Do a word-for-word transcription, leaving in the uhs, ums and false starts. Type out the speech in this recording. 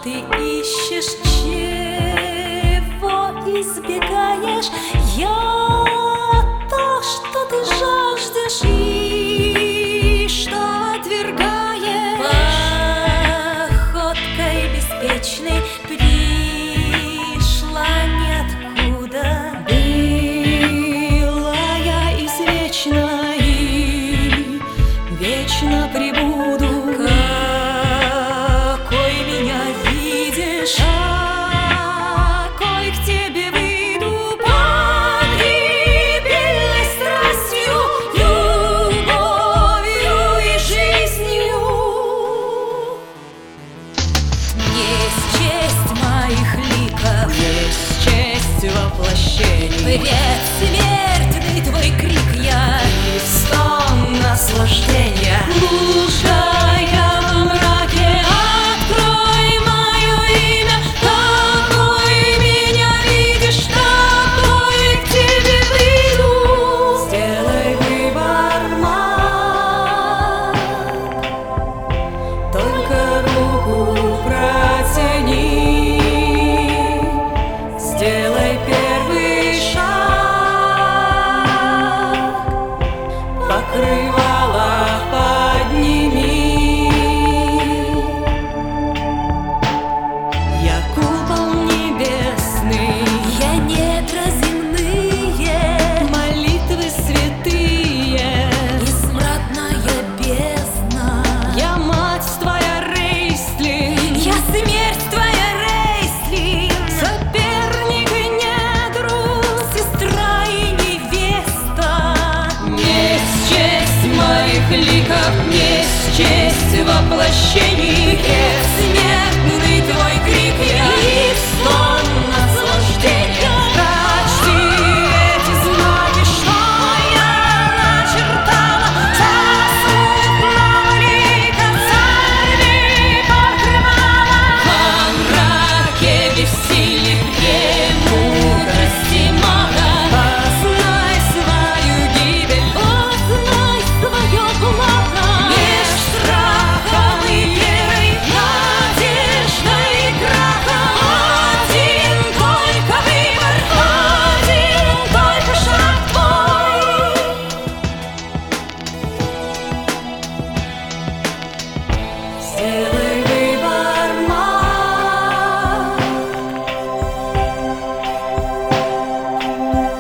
ты ищешь, чего избегаешь? Я то, что ты жаждешь и что отвергаешь. Походкой беспечной пришла ниоткуда. Была я извечна и вечно пребуду. Какой меня видишь, такой к тебе выйду. Погибельной страстью, любовью и жизнью. Есть честь моих ликов, есть честь воплощений. Предсмертный твой крик я и стон наслаждения. Блуждая во мраке, открой мое имя. Какой меня видишь, такой к тебе выйду. Сделай выбор, маг, только руку протяни. Сделай первый шаг, покрывало подними. Я купол небесный, я недра земные, молитвы святые и смрадная бездна. Я мать твоя, Рейслин, я смерть твоя, Рейслин, соперник и недруг, сестра и невеста. Есть честь моих ликов, есть честь воплощений. Бессмертный твой крик я и стон наслаждения. Прочти эти знаки, что я начертала. Засмутного лика сорви покрывало. Во мраке бессилье премудрости мага. Познай свою гибель, познай свое благо. Меж страхом и верой, надеждой и крахом. Один только выбор, один только шаг твой. Сделай